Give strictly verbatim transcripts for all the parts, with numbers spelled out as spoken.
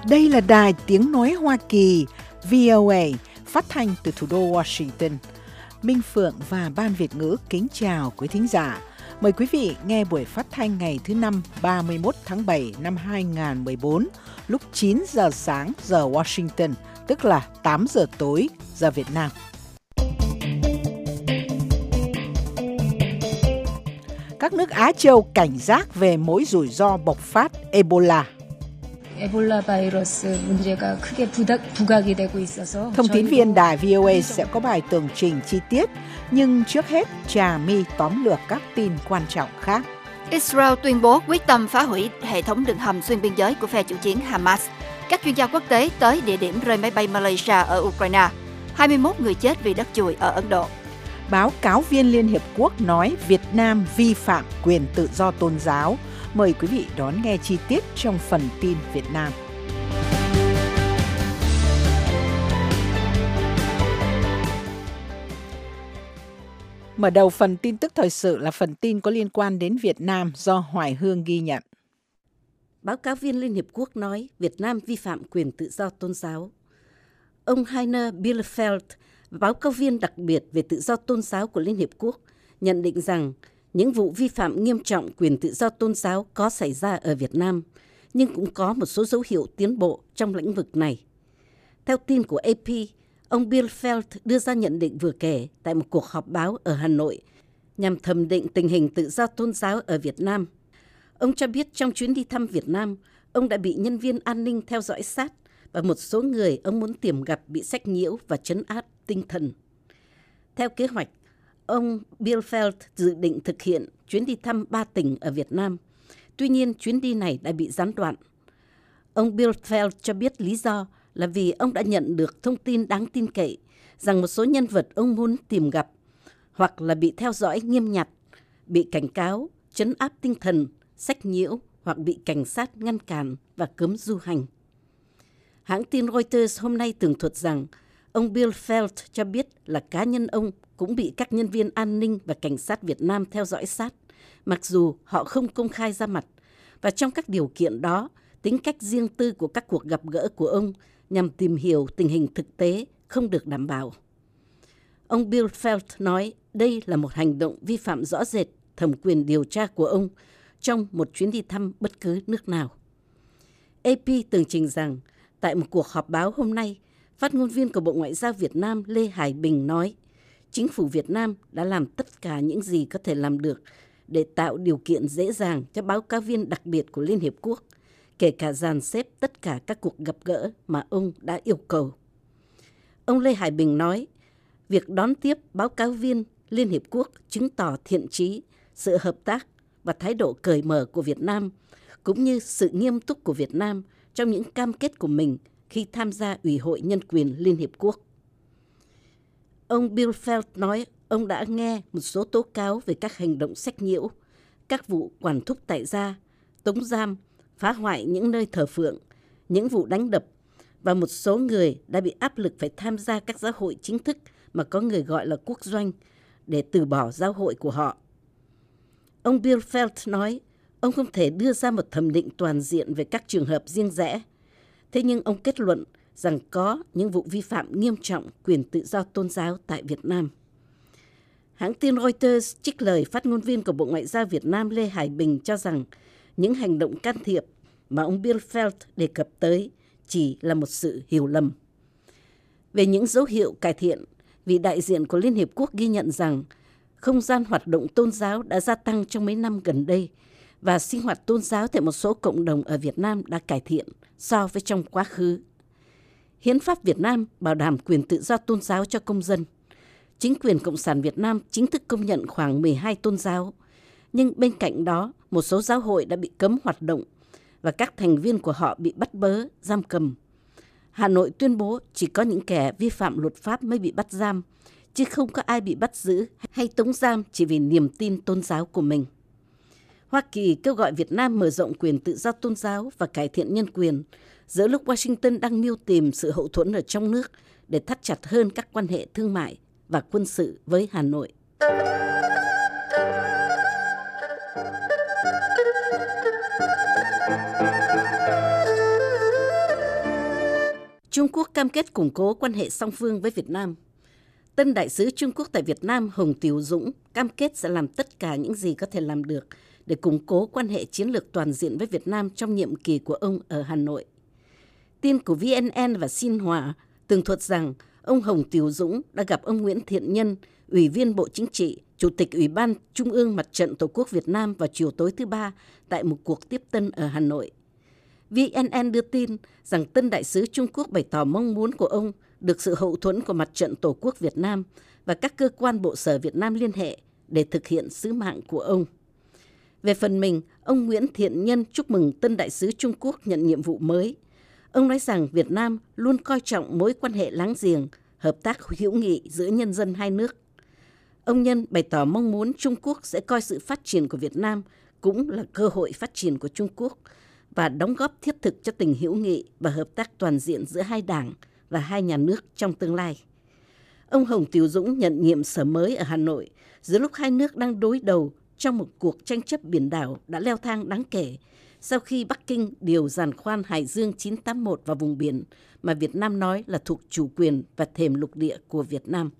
Đây là đài tiếng nói Hoa Kỳ, vê o a, phát thanh từ thủ đô Washington. Minh Phượng và Ban Việt ngữ kính chào quý thính giả. Mời quý vị nghe buổi phát thanh ngày thứ năm ba mươi mốt tháng bảy năm hai nghìn không trăm mười bốn lúc chín giờ sáng giờ Washington, tức là tám giờ tối giờ Việt Nam. Các nước Á Châu cảnh giác về mối rủi ro bộc phát Ebola. Thông tín viên đài vê o a sẽ có bài tường trình chi tiết, nhưng trước hết Trà My tóm lược các tin quan trọng khác. Israel tuyên bố quyết tâm phá hủy hệ thống đường hầm xuyên biên giới của phe chủ chiến Hamas. Các chuyên gia quốc tế tới địa điểm rơi máy bay Malaysia ở Ukraine. hai mươi mốt người chết vì đất chùi ở Ấn Độ. Báo cáo viên Liên Hiệp Quốc nói Việt Nam vi phạm quyền tự do tôn giáo. Mời quý vị đón nghe chi tiết trong phần tin Việt Nam. Mở đầu phần tin tức thời sự là phần tin có liên quan đến Việt Nam do Hoài Hương ghi nhận. Báo cáo viên Liên Hiệp Quốc nói Việt Nam vi phạm quyền tự do tôn giáo. Ông Heiner Bielefeld, báo cáo viên đặc biệt về tự do tôn giáo của Liên Hiệp Quốc, nhận định rằng những vụ vi phạm nghiêm trọng quyền tự do tôn giáo có xảy ra ở Việt Nam, nhưng cũng có một số dấu hiệu tiến bộ trong lĩnh vực này. Theo tin của a pê, ông Bielefeld đưa ra nhận định vừa kể tại một cuộc họp báo ở Hà Nội nhằm thẩm định tình hình tự do tôn giáo ở Việt Nam. Ông cho biết trong chuyến đi thăm Việt Nam, ông đã bị nhân viên an ninh theo dõi sát và một số người ông muốn tìm gặp bị sách nhiễu và trấn áp tinh thần. Theo kế hoạch, ông Bielefeld dự định thực hiện chuyến đi thăm ba tỉnh ở Việt Nam. Tuy nhiên, chuyến đi này đã bị gián đoạn. Ông Bielefeld cho biết lý do là vì ông đã nhận được thông tin đáng tin cậy rằng một số nhân vật ông muốn tìm gặp hoặc là bị theo dõi nghiêm ngặt, bị cảnh cáo, trấn áp tinh thần, sách nhiễu hoặc bị cảnh sát ngăn cản và cấm du hành. Hãng tin Reuters hôm nay tường thuật rằng ông Bielefeld cho biết là cá nhân ông cũng bị các nhân viên an ninh và cảnh sát Việt Nam theo dõi sát, mặc dù họ không công khai ra mặt. Và trong các điều kiện đó, tính cách riêng tư của các cuộc gặp gỡ của ông nhằm tìm hiểu tình hình thực tế không được đảm bảo. Ông Bielefeld nói đây là một hành động vi phạm rõ rệt thẩm quyền điều tra của ông trong một chuyến đi thăm bất cứ nước nào. a pê tường trình rằng tại một cuộc họp báo hôm nay, phát ngôn viên của Bộ Ngoại giao Việt Nam Lê Hải Bình nói chính phủ Việt Nam đã làm tất cả những gì có thể làm được để tạo điều kiện dễ dàng cho báo cáo viên đặc biệt của Liên Hiệp Quốc, kể cả dàn xếp tất cả các cuộc gặp gỡ mà ông đã yêu cầu. Ông Lê Hải Bình nói, việc đón tiếp báo cáo viên Liên Hiệp Quốc chứng tỏ thiện chí, sự hợp tác và thái độ cởi mở của Việt Nam, cũng như sự nghiêm túc của Việt Nam trong những cam kết của mình khi tham gia Ủy hội Nhân quyền Liên Hiệp Quốc. Ông Bielefeld nói ông đã nghe một số tố cáo về các hành động sách nhiễu, các vụ quản thúc tại gia, tống giam, phá hoại những nơi thờ phượng, những vụ đánh đập, và một số người đã bị áp lực phải tham gia các giáo hội chính thức mà có người gọi là quốc doanh để từ bỏ giáo hội của họ. Ông Bielefeld nói ông không thể đưa ra một thẩm định toàn diện về các trường hợp riêng rẽ. Thế nhưng ông kết luận rằng có những vụ vi phạm nghiêm trọng quyền tự do tôn giáo tại Việt Nam. Hãng tin Reuters trích lời phát ngôn viên của Bộ Ngoại giao Việt Nam Lê Hải Bình cho rằng những hành động can thiệp mà ông Bielefeld đề cập tới chỉ là một sự hiểu lầm. Về những dấu hiệu cải thiện, vị đại diện của Liên Hiệp Quốc ghi nhận rằng không gian hoạt động tôn giáo đã gia tăng trong mấy năm gần đây và sinh hoạt tôn giáo tại một số cộng đồng ở Việt Nam đã cải thiện so với trong quá khứ. Hiến pháp Việt Nam bảo đảm quyền tự do tôn giáo cho công dân. Chính quyền Cộng sản Việt Nam chính thức công nhận khoảng mười hai tôn giáo. Nhưng bên cạnh đó, một số giáo hội đã bị cấm hoạt động và các thành viên của họ bị bắt bớ, giam cầm. Hà Nội tuyên bố chỉ có những kẻ vi phạm luật pháp mới bị bắt giam, chứ không có ai bị bắt giữ hay tống giam chỉ vì niềm tin tôn giáo của mình. Hoa Kỳ kêu gọi Việt Nam mở rộng quyền tự do tôn giáo và cải thiện nhân quyền, giữa lúc Washington đang mưu tìm sự hậu thuẫn ở trong nước để thắt chặt hơn các quan hệ thương mại và quân sự với Hà Nội. cam kết củng cố quan hệ song phương với Việt Nam. Tân đại sứ Trung Quốc tại Việt Nam Hồng Tiểu Dũng cam kết sẽ làm tất cả những gì có thể làm được để củng cố quan hệ chiến lược toàn diện với Việt Nam trong nhiệm kỳ của ông ở Hà Nội. Tin của vê en en và Xin Hòa tường thuật rằng ông Hồng Tiểu Dũng đã gặp ông Nguyễn Thiện Nhân, Ủy viên Bộ Chính trị, Chủ tịch Ủy ban Trung ương Mặt trận Tổ quốc Việt Nam vào chiều tối thứ Ba tại một cuộc tiếp tân ở Hà Nội. vê en en đưa tin rằng tân đại sứ Trung Quốc bày tỏ mong muốn của ông được sự hậu thuẫn của Mặt trận Tổ quốc Việt Nam và các cơ quan bộ sở Việt Nam liên hệ để thực hiện sứ mạng của ông. Về phần mình, ông Nguyễn Thiện Nhân chúc mừng tân đại sứ Trung Quốc nhận nhiệm vụ mới. Ông nói rằng Việt Nam luôn coi trọng mối quan hệ láng giềng, hợp tác hữu nghị giữa nhân dân hai nước. Ông Nhân bày tỏ mong muốn Trung Quốc sẽ coi sự phát triển của Việt Nam cũng là cơ hội phát triển của Trung Quốc và đóng góp thiết thực cho tình hữu nghị và hợp tác toàn diện giữa hai đảng và hai nhà nước trong tương lai. Ông Hồng Tiểu Dũng nhận nhiệm sở mới ở Hà Nội giữa lúc hai nước đang đối đầu trong một cuộc tranh chấp biển đảo đã leo thang đáng kể sau khi Bắc Kinh điều giàn khoan Hải Dương chín tám mốt vào vùng biển mà Việt Nam nói là thuộc chủ quyền và thềm lục địa của Việt Nam.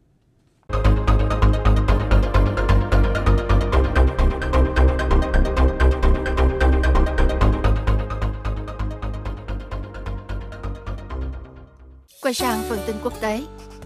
Quay sang phần tin quốc tế.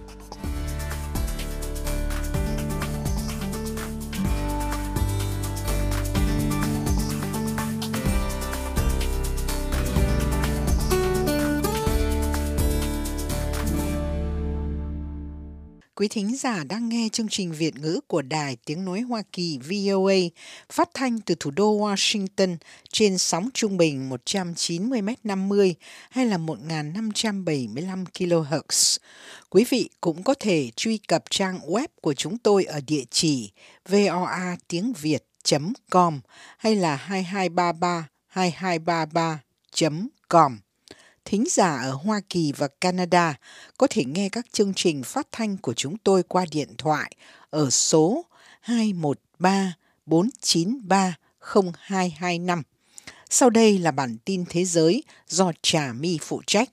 Quý thính giả đang nghe chương trình Việt ngữ của Đài Tiếng Nói Hoa Kỳ vê o a phát thanh từ thủ đô Washington trên sóng trung bình một trăm chín mươi mét năm mươi hay là một nghìn năm trăm bảy mươi lăm ki lô héc. Quý vị cũng có thể truy cập trang web của chúng tôi ở địa chỉ voa tiếng việt chấm com hay là hai hai ba ba hai hai ba ba chấm com. Thính giả ở Hoa Kỳ và Canada có thể nghe các chương trình phát thanh của chúng tôi qua điện thoại ở số hai một ba bốn chín ba không hai hai năm. Sau đây là bản tin thế giới do Trà My phụ trách.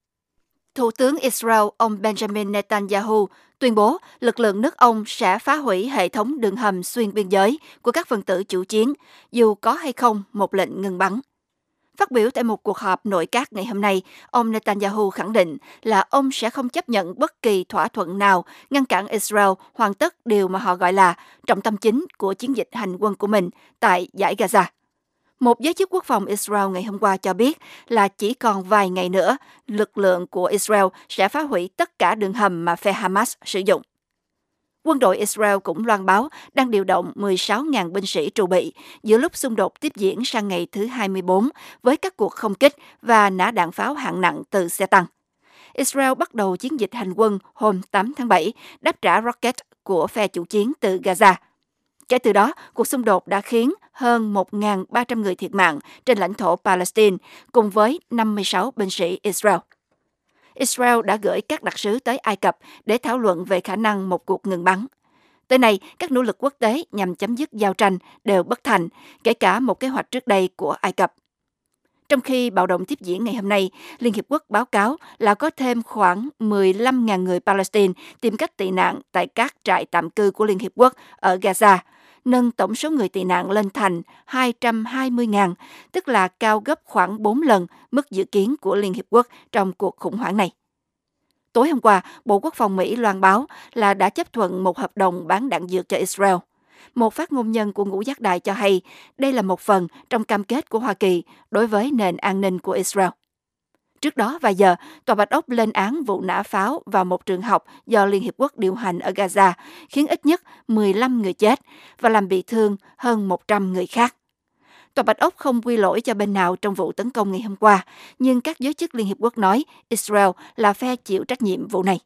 Thủ tướng Israel ông Benjamin Netanyahu tuyên bố lực lượng nước ông sẽ phá hủy hệ thống đường hầm xuyên biên giới của các phần tử chủ chiến, dù có hay không một lệnh ngừng bắn. Phát biểu tại một cuộc họp nội các ngày hôm nay, ông Netanyahu khẳng định là ông sẽ không chấp nhận bất kỳ thỏa thuận nào ngăn cản Israel hoàn tất điều mà họ gọi là trọng tâm chính của chiến dịch hành quân của mình tại dải Gaza. Một giới chức quốc phòng Israel ngày hôm qua cho biết là chỉ còn vài ngày nữa, lực lượng của Israel sẽ phá hủy tất cả đường hầm mà phe Hamas sử dụng. Quân đội Israel cũng loan báo đang điều động mười sáu nghìn binh sĩ trù bị giữa lúc xung đột tiếp diễn sang ngày thứ hai mươi bốn với các cuộc không kích và nã đạn pháo hạng nặng từ xe tăng. Israel bắt đầu chiến dịch hành quân hôm tám tháng bảy, đáp trả rocket của phe chủ chiến từ Gaza. Kể từ đó, cuộc xung đột đã khiến hơn một nghìn ba trăm người thiệt mạng trên lãnh thổ Palestine cùng với năm mươi sáu binh sĩ Israel. Israel đã gửi các đặc sứ tới Ai Cập để thảo luận về khả năng một cuộc ngừng bắn. Tới nay, các nỗ lực quốc tế nhằm chấm dứt giao tranh đều bất thành, kể cả một kế hoạch trước đây của Ai Cập. Trong khi bạo động tiếp diễn ngày hôm nay, Liên Hiệp Quốc báo cáo là có thêm khoảng mười lăm nghìn người Palestine tìm cách tị nạn tại các trại tạm cư của Liên Hiệp Quốc ở Gaza, nâng tổng số người tị nạn lên thành hai trăm hai mươi nghìn, tức là cao gấp khoảng bốn lần mức dự kiến của Liên Hiệp Quốc trong cuộc khủng hoảng này. Tối hôm qua, Bộ Quốc phòng Mỹ loan báo là đã chấp thuận một hợp đồng bán đạn dược cho Israel. Một phát ngôn nhân của Ngũ Giác Đài cho hay đây là một phần trong cam kết của Hoa Kỳ đối với nền an ninh của Israel. Trước đó vài giờ, Tòa Bạch Ốc lên án vụ nã pháo vào một trường học do Liên Hiệp Quốc điều hành ở Gaza, khiến ít nhất mười lăm người chết và làm bị thương hơn một trăm người khác. Tòa Bạch Ốc không quy lỗi cho bên nào trong vụ tấn công ngày hôm qua, nhưng các giới chức Liên Hiệp Quốc nói Israel là phe chịu trách nhiệm vụ này.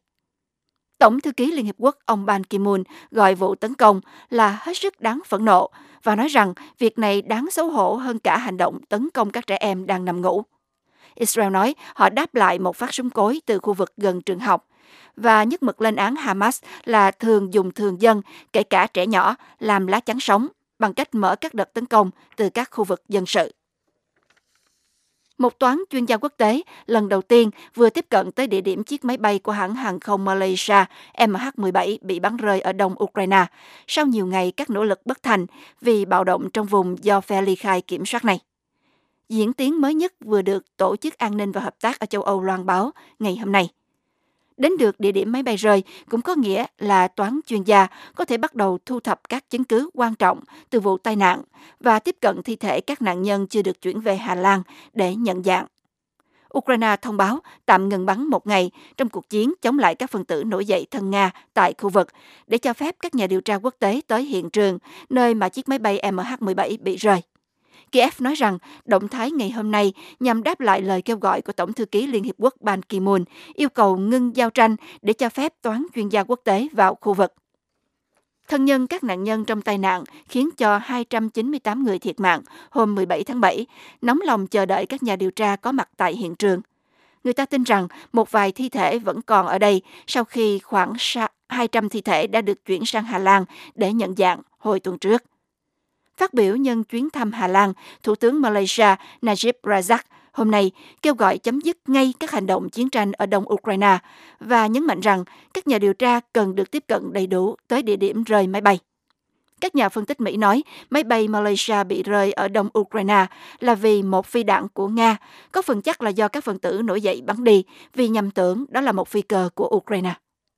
Tổng thư ký Liên Hiệp Quốc ông Ban Ki-moon gọi vụ tấn công là hết sức đáng phẫn nộ và nói rằng việc này đáng xấu hổ hơn cả hành động tấn công các trẻ em đang nằm ngủ. Israel nói họ đáp lại một phát súng cối từ khu vực gần trường học và nhất mực lên án Hamas là thường dùng thường dân, kể cả trẻ nhỏ, làm lá chắn sống bằng cách mở các đợt tấn công từ các khu vực dân sự. Một toán chuyên gia quốc tế lần đầu tiên vừa tiếp cận tới địa điểm chiếc máy bay của hãng hàng không Malaysia M H mười bảy bị bắn rơi ở đông Ukraine, sau nhiều ngày các nỗ lực bất thành vì bạo động trong vùng do phe ly khai kiểm soát này. Diễn tiến mới nhất vừa được Tổ chức An ninh và Hợp tác ở châu Âu loan báo ngày hôm nay. Đến được địa điểm máy bay rơi cũng có nghĩa là toán chuyên gia có thể bắt đầu thu thập các chứng cứ quan trọng từ vụ tai nạn và tiếp cận thi thể các nạn nhân chưa được chuyển về Hà Lan để nhận dạng. Ukraine thông báo tạm ngừng bắn một ngày trong cuộc chiến chống lại các phần tử nổi dậy thân Nga tại khu vực để cho phép các nhà điều tra quốc tế tới hiện trường nơi mà chiếc máy bay M H mười bảy bị rơi. Kiev nói rằng động thái ngày hôm nay nhằm đáp lại lời kêu gọi của Tổng thư ký Liên Hiệp Quốc Ban Ki-moon yêu cầu ngưng giao tranh để cho phép toán chuyên gia quốc tế vào khu vực. Thân nhân các nạn nhân trong tai nạn khiến cho hai trăm chín mươi tám người thiệt mạng hôm mười bảy tháng bảy, nóng lòng chờ đợi các nhà điều tra có mặt tại hiện trường. Người ta tin rằng một vài thi thể vẫn còn ở đây sau khi khoảng hai trăm thi thể đã được chuyển sang Hà Lan để nhận dạng hồi tuần trước. Phát biểu nhân chuyến thăm Hà Lan, Thủ tướng Malaysia Najib Razak hôm nay kêu gọi chấm dứt ngay các hành động chiến tranh ở đông Ukraine và nhấn mạnh rằng các nhà điều tra cần được tiếp cận đầy đủ tới địa điểm rơi máy bay. Các nhà phân tích Mỹ nói máy bay Malaysia bị rơi ở đông Ukraine là vì một phi đạn của Nga, có phần chắc là do các phần tử nổi dậy bắn đi vì nhầm tưởng đó là một phi cơ của Ukraine.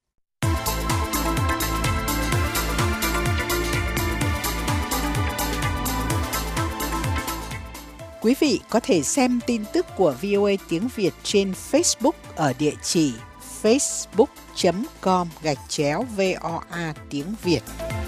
Quý vị có thể xem tin tức của vê o a tiếng Việt trên Facebook ở địa chỉ facebook chấm com gạch chéo voa tiếng Việt.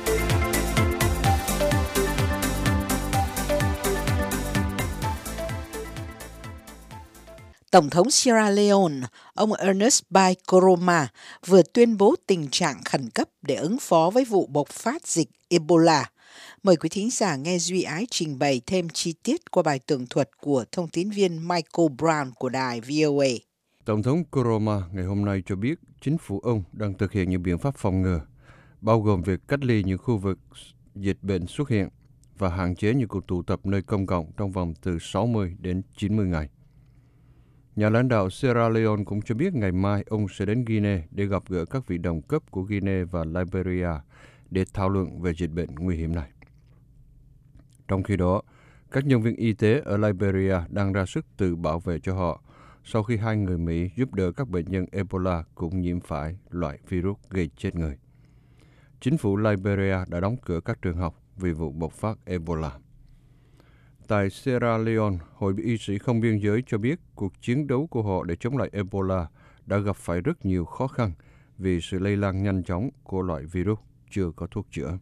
Tổng thống Sierra Leone, ông Ernest Bai Koroma vừa tuyên bố tình trạng khẩn cấp để ứng phó với vụ bộc phát dịch Ebola. Mời quý thính giả nghe Duy Ái trình bày thêm chi tiết qua bài tường thuật của thông tín viên Michael Brown của đài vê o a. Tổng thống Koroma ngày hôm nay cho biết chính phủ ông đang thực hiện những biện pháp phòng ngừa, bao gồm việc cách ly những khu vực dịch bệnh xuất hiện và hạn chế những cuộc tụ tập nơi công cộng trong vòng từ sáu mươi đến chín mươi ngày. Nhà lãnh đạo Sierra Leone cũng cho biết ngày mai ông sẽ đến Guinea để gặp gỡ các vị đồng cấp của Guinea và Liberia để thảo luận về dịch bệnh nguy hiểm này. Trong khi đó, các nhân viên y tế ở Liberia đang ra sức tự bảo vệ cho họ sau khi hai người Mỹ giúp đỡ các bệnh nhân Ebola cũng nhiễm phải loại virus gây chết người. Chính phủ Liberia đã đóng cửa các trường học vì vụ bộc phát Ebola. Tại Sierra Leone, Hội y sĩ không biên giới cho biết cuộc chiến đấu của họ để chống lại Ebola đã gặp phải rất nhiều khó khăn vì sự lây lan nhanh chóng của loại virus chưa có thuốc chữa.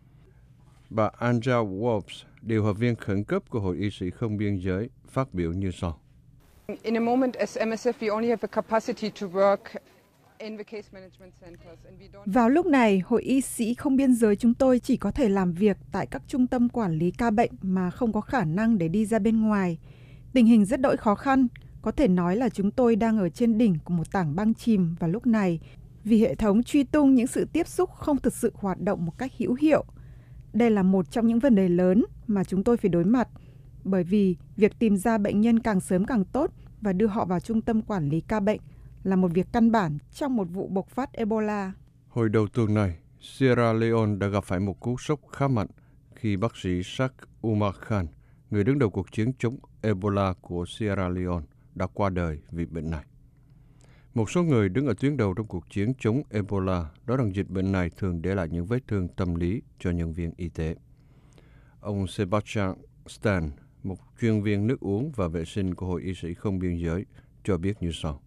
Bà Anja Wolfs, điều hợp viên khẩn cấp của Hội y sĩ không biên giới, phát biểu như sau. In a moment, as M S F, we only have the capacity to work in the case management centers, and we don't... Vào lúc này, Hội y sĩ không biên giới chúng tôi chỉ có thể làm việc tại các trung tâm quản lý ca bệnh mà không có khả năng để đi ra bên ngoài. Tình hình rất đỗi khó khăn, có thể nói là chúng tôi đang ở trên đỉnh của một tảng băng chìm vào lúc này, vì hệ thống truy tung những sự tiếp xúc không thực sự hoạt động một cách hữu hiệu. Đây là một trong những vấn đề lớn mà chúng tôi phải đối mặt, bởi vì việc tìm ra bệnh nhân càng sớm càng tốt và đưa họ vào trung tâm quản lý ca bệnh là một việc căn bản trong một vụ bộc phát Ebola. Hồi đầu tuần này, Sierra Leone đã gặp phải một cú sốc khá mạnh khi bác sĩ Sheikh Umar Khan, người đứng đầu cuộc chiến chống Ebola của Sierra Leone, đã qua đời vì bệnh này. Một số người đứng ở tuyến đầu trong cuộc chiến chống Ebola nói rằng dịch bệnh này thường để lại những vết thương tâm lý cho nhân viên y tế. Ông Sebastian Stan, một chuyên viên nước uống và vệ sinh của Hội y sĩ không biên giới, cho biết như sau.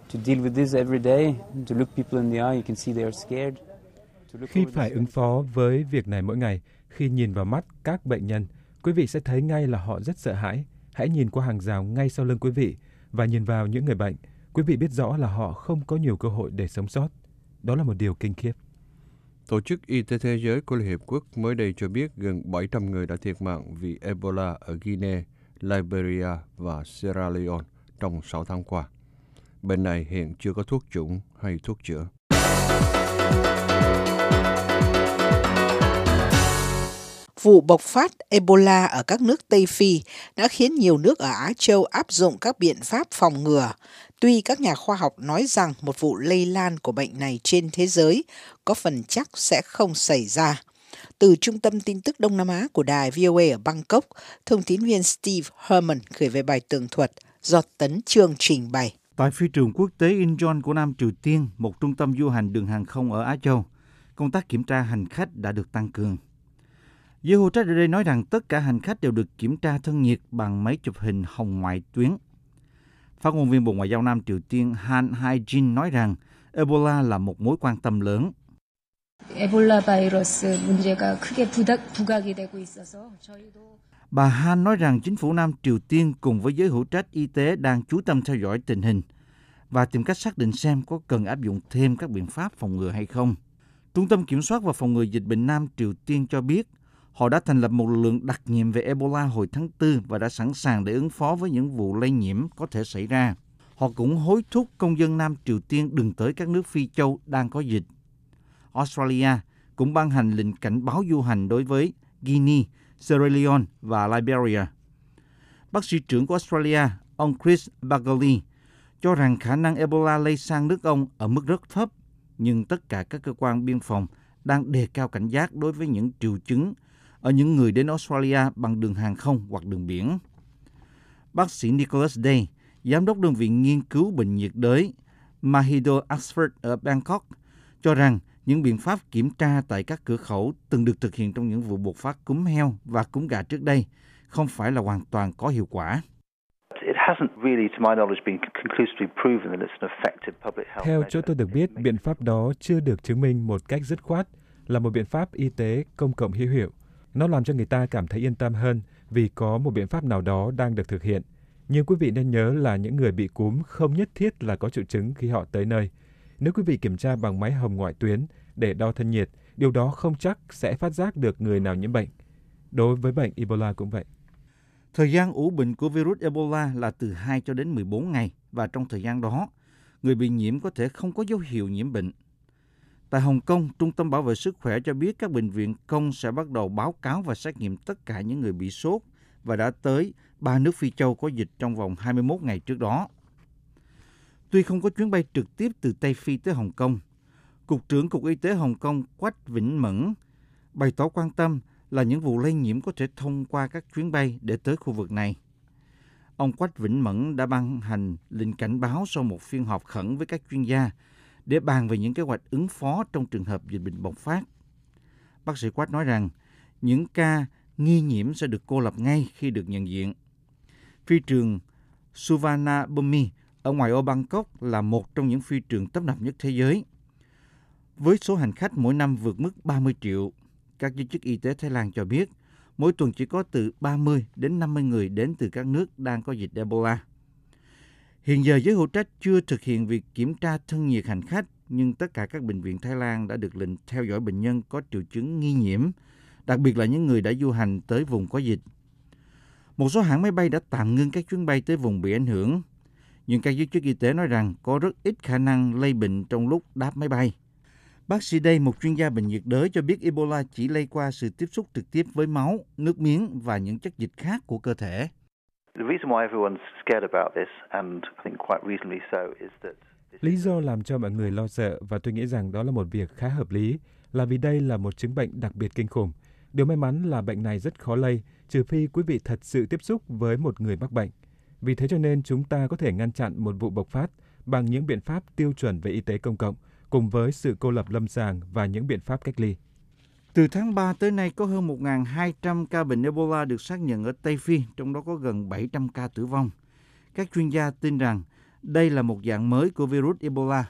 Khi phải ứng phó với việc này mỗi ngày, khi nhìn vào mắt các bệnh nhân, quý vị sẽ thấy ngay là họ rất sợ hãi. Hãy nhìn qua hàng rào ngay sau lưng quý vị và nhìn vào những người bệnh. Quý vị biết rõ là họ không có nhiều cơ hội để sống sót. Đó là một điều kinh khiếp. Tổ chức Y tế Thế giới của Liên Hiệp Quốc mới đây cho biết gần bảy trăm người đã thiệt mạng vì Ebola ở Guinea, Liberia và Sierra Leone trong sáu tháng qua. Bệnh này hiện chưa có thuốc chủng hay thuốc chữa. Vụ bộc phát Ebola ở các nước Tây Phi đã khiến nhiều nước ở Á Châu áp dụng các biện pháp phòng ngừa. Tuy các nhà khoa học nói rằng một vụ lây lan của bệnh này trên thế giới có phần chắc sẽ không xảy ra. Từ Trung tâm Tin tức Đông Nam Á của đài vê o a ở Bangkok, thông tín viên Steve Herman gửi về bài tường thuật do Tấn Chương trình bày. Tại phi trường quốc tế Incheon của Nam Triều Tiên, một trung tâm du hành đường hàng không ở Á Châu, công tác kiểm tra hành khách đã được tăng cường. Giới hữu trách ở đây nói rằng tất cả hành khách đều được kiểm tra thân nhiệt bằng máy chụp hình hồng ngoại tuyến. Phát ngôn viên Bộ Ngoại giao Nam Triều Tiên Han Hae-jin nói rằng Ebola là một mối quan tâm lớn. Bà Han nói rằng chính phủ Nam Triều Tiên cùng với giới hữu trách y tế đang chú tâm theo dõi tình hình và tìm cách xác định xem có cần áp dụng thêm các biện pháp phòng ngừa hay không. Trung tâm Kiểm soát và Phòng ngừa Dịch bệnh Nam Triều Tiên cho biết họ đã thành lập một lực lượng đặc nhiệm về Ebola hồi tháng tư và đã sẵn sàng để ứng phó với những vụ lây nhiễm có thể xảy ra. Họ cũng hối thúc công dân Nam Triều Tiên đừng tới các nước Phi Châu đang có dịch. Australia cũng ban hành lệnh cảnh báo du hành đối với Guinea, Sierra Leone và Liberia. Bác sĩ trưởng của Australia, ông Chris Bagley, cho rằng khả năng Ebola lây sang nước ông ở mức rất thấp, nhưng tất cả các cơ quan biên phòng đang đề cao cảnh giác đối với những triệu chứng ở những người đến Australia bằng đường hàng không hoặc đường biển. Bác sĩ Nicholas Day, giám đốc đơn vị nghiên cứu bệnh nhiệt đới Mahidol Oxford ở Bangkok, cho rằng những biện pháp kiểm tra tại các cửa khẩu từng được thực hiện trong những vụ bộc phát cúm heo và cúm gà trước đây không phải là hoàn toàn có hiệu quả. Theo chỗ tôi được biết, biện pháp đó chưa được chứng minh một cách dứt khoát là một biện pháp y tế công cộng hữu hiệu. Nó làm cho người ta cảm thấy yên tâm hơn vì có một biện pháp nào đó đang được thực hiện. Nhưng quý vị nên nhớ là những người bị cúm không nhất thiết là có triệu chứng khi họ tới nơi. Nếu quý vị kiểm tra bằng máy hồng ngoại tuyến để đo thân nhiệt, điều đó không chắc sẽ phát giác được người nào nhiễm bệnh. Đối với bệnh Ebola cũng vậy. Thời gian ủ bệnh của virus Ebola là từ hai cho đến mười bốn ngày và trong thời gian đó, người bị nhiễm có thể không có dấu hiệu nhiễm bệnh. Tại Hồng Kông, Trung tâm Bảo vệ Sức khỏe cho biết các bệnh viện công sẽ bắt đầu báo cáo và xét nghiệm tất cả những người bị sốt và đã tới ba nước Phi Châu có dịch trong vòng hai mươi mốt ngày trước đó. Tuy không có chuyến bay trực tiếp từ Tây Phi tới Hồng Kông, Cục trưởng Cục Y tế Hồng Kông Quách Vĩnh Mẫn bày tỏ quan tâm là những vụ lây nhiễm có thể thông qua các chuyến bay để tới khu vực này. Ông Quách Vĩnh Mẫn đã ban hành lệnh cảnh báo sau một phiên họp khẩn với các chuyên gia để bàn về những kế hoạch ứng phó trong trường hợp dịch bệnh bộc phát. Bác sĩ Quách nói rằng những ca nghi nhiễm sẽ được cô lập ngay khi được nhận diện. Phi trường Suvarnabhumi ở ngoại ô Bangkok là một trong những phi trường tấp nập nhất thế giới. Với số hành khách mỗi năm vượt mức ba mươi triệu, các giới chức y tế Thái Lan cho biết mỗi tuần chỉ có từ ba mươi đến năm mươi người đến từ các nước đang có dịch Ebola. Hiện giờ giới hữu trách chưa thực hiện việc kiểm tra thân nhiệt hành khách, nhưng tất cả các bệnh viện Thái Lan đã được lệnh theo dõi bệnh nhân có triệu chứng nghi nhiễm, đặc biệt là những người đã du hành tới vùng có dịch. Một số hãng máy bay đã tạm ngưng các chuyến bay tới vùng bị ảnh hưởng, nhưng các giới chức y tế nói rằng có rất ít khả năng lây bệnh trong lúc đáp máy bay. Bác sĩ Day, một chuyên gia bệnh nhiệt đới, cho biết Ebola chỉ lây qua sự tiếp xúc trực tiếp với máu, nước miếng và những chất dịch khác của cơ thể. Lý do làm cho mọi người lo sợ, và tôi nghĩ rằng đó là một việc khá hợp lý, là vì đây là một chứng bệnh đặc biệt kinh khủng. Điều may mắn là bệnh này rất khó lây, trừ phi quý vị thật sự tiếp xúc với một người mắc bệnh. Vì thế cho nên chúng ta có thể ngăn chặn một vụ bộc phát bằng những biện pháp tiêu chuẩn về y tế công cộng, cùng với sự cô lập lâm sàng và những biện pháp cách ly. Từ tháng ba tới nay, có hơn một nghìn hai trăm ca bệnh Ebola được xác nhận ở Tây Phi, trong đó có gần bảy trăm ca tử vong. Các chuyên gia tin rằng đây là một dạng mới của virus Ebola.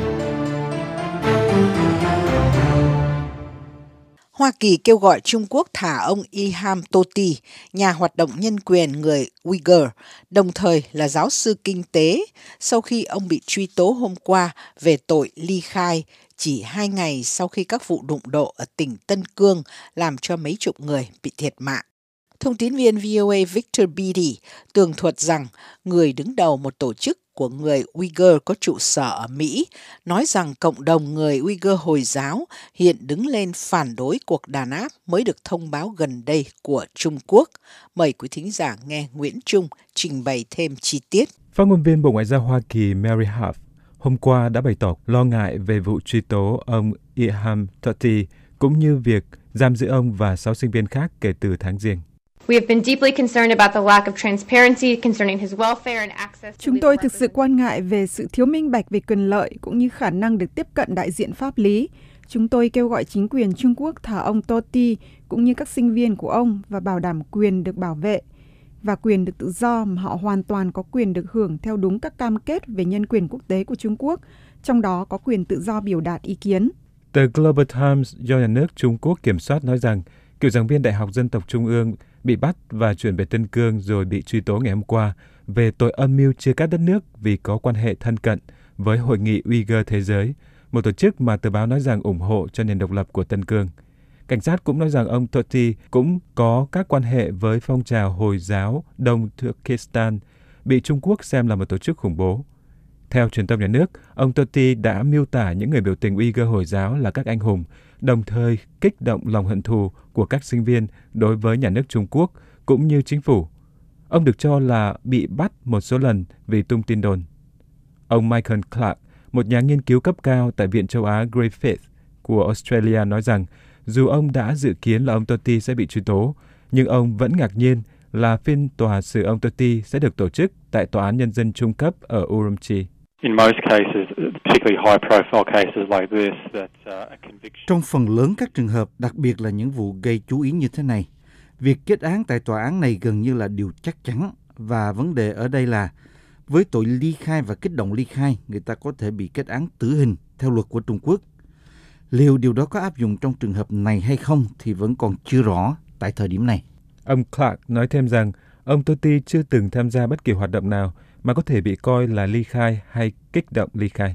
Hoa Kỳ kêu gọi Trung Quốc thả ông Ilham Tohti, nhà hoạt động nhân quyền người Uyghur, đồng thời là giáo sư kinh tế, sau khi ông bị truy tố hôm qua về tội ly khai, chỉ hai ngày sau khi các vụ đụng độ ở tỉnh Tân Cương làm cho mấy chục người bị thiệt mạng. Thông tin viên vê o a Victor Beattie tường thuật rằng người đứng đầu một tổ chức của người Uyghur có trụ sở ở Mỹ nói rằng cộng đồng người Uyghur Hồi giáo hiện đứng lên phản đối cuộc đàn áp mới được thông báo gần đây của Trung Quốc. Mời quý thính giả nghe Nguyễn Trung trình bày thêm chi tiết. Phát ngôn viên Bộ Ngoại giao Hoa Kỳ Mary Harf hôm qua đã bày tỏ lo ngại về vụ truy tố ông Ilham Tohti cũng như việc giam giữ ông và sáu sinh viên khác kể từ tháng Giêng. Chúng tôi thực sự quan ngại về sự thiếu minh bạch về quyền lợi cũng như khả năng được tiếp cận đại diện pháp lý. Chúng tôi kêu gọi chính quyền Trung Quốc thả ông Tohti cũng như các sinh viên của ông và bảo đảm quyền được bảo vệ và quyền được tự do mà họ hoàn toàn có quyền được hưởng theo đúng các cam kết về nhân quyền quốc tế của Trung Quốc, trong đó có quyền tự do biểu đạt ý kiến. Tờ Global Times do nhà nước Trung Quốc kiểm soát nói rằng cựu giảng viên Đại học Dân tộc Trung ương bị bắt và chuyển về Tân Cương rồi bị truy tố ngày hôm qua về tội âm mưu chia cắt đất nước vì có quan hệ thân cận với Hội nghị Uyghur Thế giới, một tổ chức mà tờ báo nói rằng ủng hộ cho nền độc lập của Tân Cương. Cảnh sát cũng nói rằng ông Tohti cũng có các quan hệ với phong trào Hồi giáo Đông Turkestan, bị Trung Quốc xem là một tổ chức khủng bố. Theo truyền thông nhà nước, ông Tohti đã miêu tả những người biểu tình Uyghur Hồi giáo là các anh hùng, đồng thời kích động lòng hận thù của các sinh viên đối với nhà nước Trung Quốc cũng như chính phủ. Ông được cho là bị bắt một số lần vì tung tin đồn. Ông Michael Clark, một nhà nghiên cứu cấp cao tại Viện châu Á Griffith của Australia nói rằng dù ông đã dự kiến là ông Tohti sẽ bị truy tố, nhưng ông vẫn ngạc nhiên là phiên tòa xử ông Tohti sẽ được tổ chức tại Tòa án Nhân dân trung cấp ở Urumqi. Trong phần lớn các trường hợp, đặc biệt là những vụ gây chú ý như thế này, việc kết án tại tòa án này gần như là điều chắc chắn, và vấn đề ở đây là với tội ly khai và kích động ly khai, người ta có thể bị kết án tử hình theo luật của Trung Quốc. Liệu điều đó có áp dụng trong trường hợp này hay không thì vẫn còn chưa rõ tại thời điểm này. Ông Clark nói thêm rằng ông Tohti chưa từng tham gia bất kỳ hoạt động nào mà có thể bị coi là ly khai hay kích động ly khai.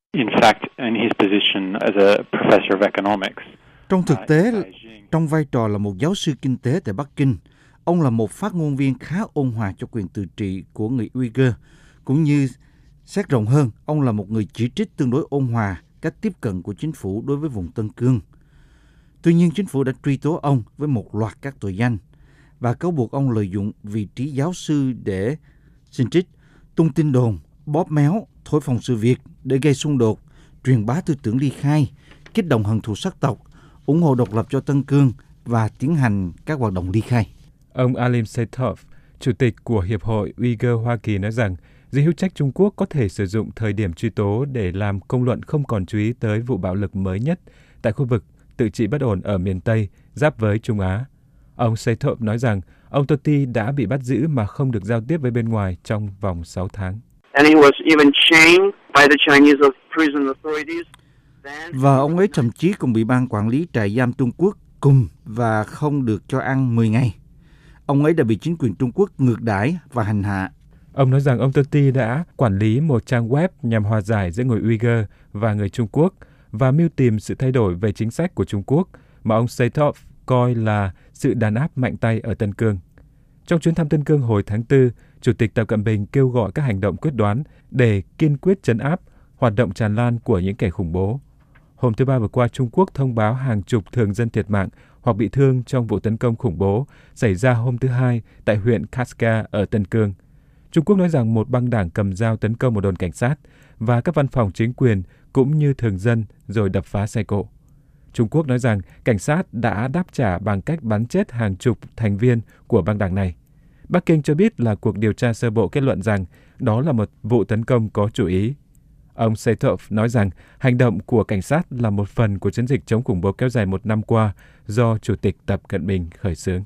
Trong thực tế, trong vai trò là một giáo sư kinh tế tại Bắc Kinh, ông là một phát ngôn viên khá ôn hòa cho quyền tự trị của người Uyghur, cũng như xét rộng hơn, ông là một người chỉ trích tương đối ôn hòa cách tiếp cận của chính phủ đối với vùng Tân Cương. Tuy nhiên, chính phủ đã truy tố ông với một loạt các tội danh và cáo buộc ông lợi dụng vị trí giáo sư để xin trích, tung tin đồn, bóp méo, thổi phồng sự việc để gây xung đột, truyền bá tư tưởng ly khai, kích động hận thù sắc tộc, ủng hộ độc lập cho Tân Cương và tiến hành các hoạt động ly khai. Ông Alim Saitov, chủ tịch của Hiệp hội Uyghur Hoa Kỳ nói rằng giới hữu trách Trung Quốc có thể sử dụng thời điểm truy tố để làm công luận không còn chú ý tới vụ bạo lực mới nhất tại khu vực tự trị bất ổn ở miền Tây, giáp với Trung Á. Ông Saitov nói rằng ông Tohti đã bị bắt giữ mà không được giao tiếp với bên ngoài trong vòng sáu tháng. Và ông ấy thậm chí còn bị ban quản lý trại giam Trung Quốc cùng và không được cho ăn mười ngày. Ông ấy đã bị chính quyền Trung Quốc ngược đãi và hành hạ. Ông nói rằng ông Tohti đã quản lý một trang web nhằm hòa giải giữa người Uyghur và người Trung Quốc và mưu tìm sự thay đổi về chính sách của Trung Quốc mà ông Saitov coi là sự đàn áp mạnh tay ở Tân Cương. Trong chuyến thăm Tân Cương hồi tháng tư, Chủ tịch Tập Cận Bình kêu gọi các hành động quyết đoán để kiên quyết trấn áp hoạt động tràn lan của những kẻ khủng bố. Hôm thứ Ba vừa qua, Trung Quốc thông báo hàng chục thường dân thiệt mạng hoặc bị thương trong vụ tấn công khủng bố xảy ra hôm thứ Hai tại huyện Kaska ở Tân Cương. Trung Quốc nói rằng một băng đảng cầm dao tấn công một đồn cảnh sát và các văn phòng chính quyền cũng như thường dân rồi đập phá xe cộ. Trung Quốc nói rằng cảnh sát đã đáp trả bằng cách bắn chết hàng chục thành viên của băng đảng này. Bắc Kinh cho biết là cuộc điều tra sơ bộ kết luận rằng đó là một vụ tấn công có chủ ý. Ông Saitov nói rằng hành động của cảnh sát là một phần của chiến dịch chống khủng bố kéo dài một năm qua do Chủ tịch Tập Cận Bình khởi xướng.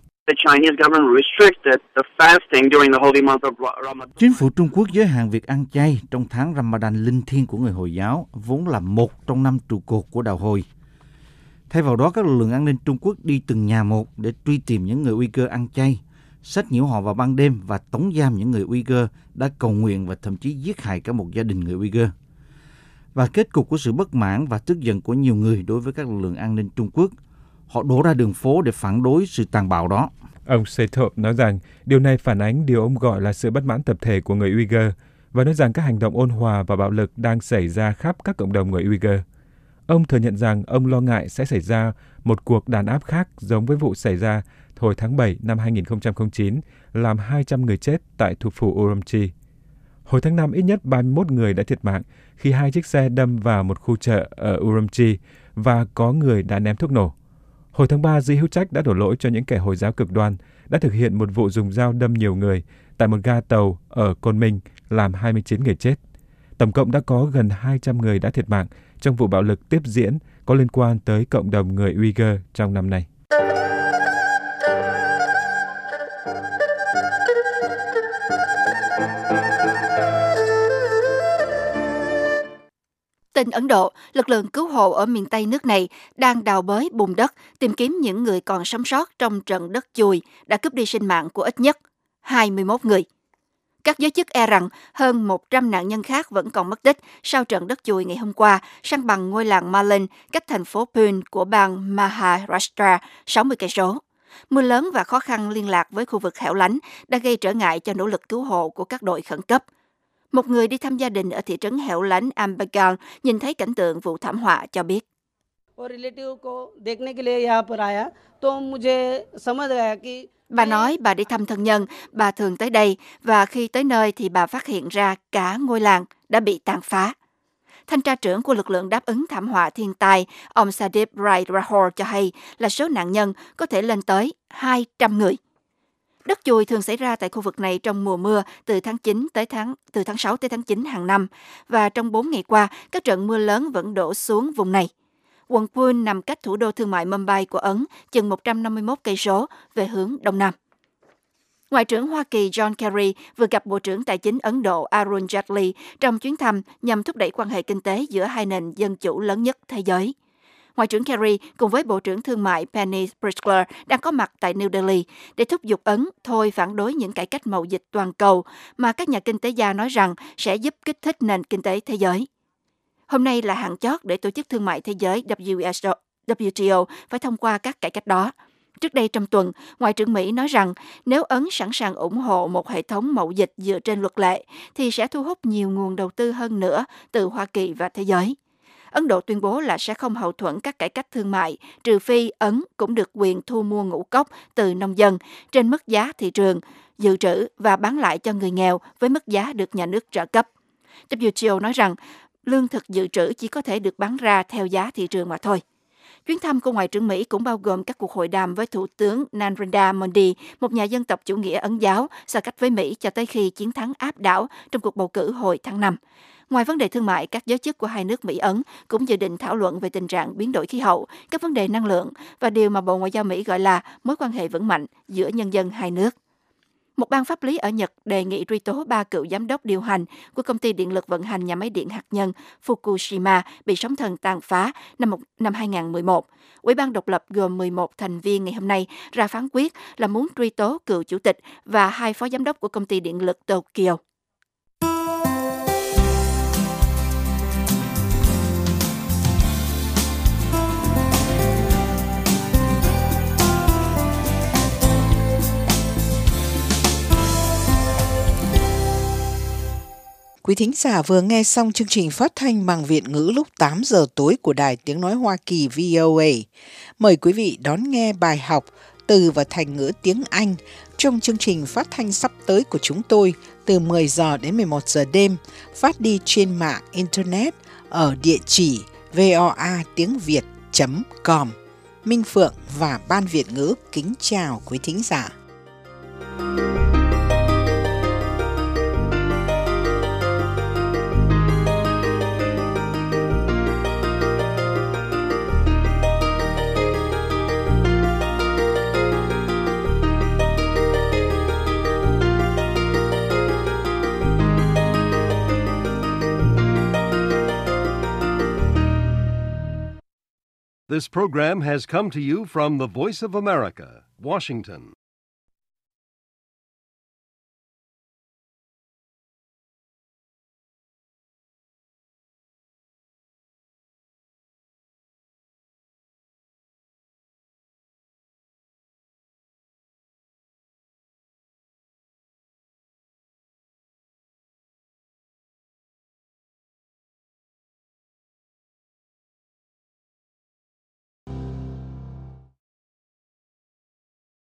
Chính phủ Trung Quốc giới hạn việc ăn chay trong tháng Ramadan linh thiêng của người Hồi giáo, vốn là một trong năm trụ cột của đạo Hồi. Thay vào đó, các lực lượng an ninh Trung Quốc đi từng nhà một để truy tìm những người Uyghur ăn chay, sách nhiễu họ vào ban đêm và tống giam những người Uyghur đã cầu nguyện và thậm chí giết hại cả một gia đình người Uyghur. Và kết cục của sự bất mãn và tức giận của nhiều người đối với các lực lượng an ninh Trung Quốc, họ đổ ra đường phố để phản đối sự tàn bạo đó. Ông Seithop nói rằng điều này phản ánh điều ông gọi là sự bất mãn tập thể của người Uyghur và nói rằng các hành động ôn hòa và bạo lực đang xảy ra khắp các cộng đồng người Uyghur. Ông thừa nhận rằng ông lo ngại sẽ xảy ra một cuộc đàn áp khác giống với vụ xảy ra hồi tháng bảy năm hai nghìn không trăm lẻ chín, làm hai trăm người chết tại thủ phủ Urumqi. Hồi tháng năm, ít nhất ba mươi mốt người đã thiệt mạng khi hai chiếc xe đâm vào một khu chợ ở Urumqi và có người đã ném thuốc nổ. Hồi tháng ba, giới hữu trách đã đổ lỗi cho những kẻ Hồi giáo cực đoan đã thực hiện một vụ dùng dao đâm nhiều người tại một ga tàu ở Côn Minh, làm hai mươi chín người chết. Tổng cộng đã có gần hai trăm người đã thiệt mạng trong vụ bạo lực tiếp diễn có liên quan tới cộng đồng người Uyghur trong năm nay. Tin Ấn Độ, lực lượng cứu hộ ở miền Tây nước này đang đào bới bùn đất tìm kiếm những người còn sống sót trong trận đất chùi đã cướp đi sinh mạng của ít nhất hai mươi mốt người. Các giới chức e rằng hơn một trăm nạn nhân khác vẫn còn mất tích sau trận đất chùi ngày hôm qua san bằng ngôi làng Malin cách thành phố Pune của bang Maharashtra sáu mươi cây số. Mưa lớn và khó khăn liên lạc với khu vực hẻo lánh đã gây trở ngại cho nỗ lực cứu hộ của các đội khẩn cấp. Một người đi thăm gia đình ở thị trấn hẻo lánh Ambagal nhìn thấy cảnh tượng vụ thảm họa cho biết. Bà nói bà đi thăm thân nhân, bà thường tới đây và khi tới nơi thì bà phát hiện ra cả ngôi làng đã bị tàn phá. Thanh tra trưởng của lực lượng đáp ứng thảm họa thiên tai, ông Sadip Rai Rahul cho hay là số nạn nhân có thể lên tới hai trăm người. Đất chùi thường xảy ra tại khu vực này trong mùa mưa từ tháng chín tới tháng từ tháng sáu tới tháng chín hàng năm và trong bốn ngày qua các trận mưa lớn vẫn đổ xuống vùng này. Quận Pune nằm cách thủ đô thương mại Mumbai của Ấn chừng một trăm năm mươi mốt cây số về hướng đông nam. Ngoại trưởng Hoa Kỳ John Kerry vừa gặp Bộ trưởng Tài chính Ấn Độ Arun Jaitley trong chuyến thăm nhằm thúc đẩy quan hệ kinh tế giữa hai nền dân chủ lớn nhất thế giới. Ngoại trưởng Kerry cùng với Bộ trưởng Thương mại Penny Pritzker đang có mặt tại New Delhi để thúc giục Ấn thôi phản đối những cải cách mậu dịch toàn cầu mà các nhà kinh tế gia nói rằng sẽ giúp kích thích nền kinh tế thế giới. Hôm nay là hạn chót để Tổ chức Thương mại Thế giới W T O phải thông qua các cải cách đó. Trước đây trong tuần, Ngoại trưởng Mỹ nói rằng nếu Ấn sẵn sàng ủng hộ một hệ thống mậu dịch dựa trên luật lệ, thì sẽ thu hút nhiều nguồn đầu tư hơn nữa từ Hoa Kỳ và thế giới. Ấn Độ tuyên bố là sẽ không hậu thuẫn các cải cách thương mại, trừ phi Ấn cũng được quyền thu mua ngũ cốc từ nông dân trên mức giá thị trường, dự trữ và bán lại cho người nghèo với mức giá được nhà nước trợ cấp. W T O nói rằng lương thực dự trữ chỉ có thể được bán ra theo giá thị trường mà thôi. Chuyến thăm của Ngoại trưởng Mỹ cũng bao gồm các cuộc hội đàm với Thủ tướng Narendra Modi, một nhà dân tộc chủ nghĩa Ấn giáo, xa cách với Mỹ cho tới khi chiến thắng áp đảo trong cuộc bầu cử hồi tháng năm. Ngoài vấn đề thương mại, các giới chức của hai nước Mỹ-Ấn cũng dự định thảo luận về tình trạng biến đổi khí hậu, các vấn đề năng lượng và điều mà Bộ Ngoại giao Mỹ gọi là mối quan hệ vững mạnh giữa nhân dân hai nước. Một ban pháp lý ở Nhật đề nghị truy tố ba cựu giám đốc điều hành của công ty điện lực vận hành nhà máy điện hạt nhân Fukushima bị sóng thần tàn phá năm, năm hai nghìn không trăm mười một. Ủy ban độc lập gồm mười một thành viên ngày hôm nay ra phán quyết là muốn truy tố cựu chủ tịch và hai phó giám đốc của công ty điện lực Tokyo. Quý thính giả vừa nghe xong chương trình phát thanh bằng Việt ngữ lúc tám giờ tối của Đài Tiếng Nói Hoa Kỳ V O A. Mời quý vị đón nghe bài học từ và thành ngữ tiếng Anh trong chương trình phát thanh sắp tới của chúng tôi từ mười giờ đến mười một giờ đêm, phát đi trên mạng Internet ở địa chỉ voa tiếng việt chấm com. Minh Phượng và Ban Việt ngữ kính chào quý thính giả. This program has come to you from the Voice of America, Washington.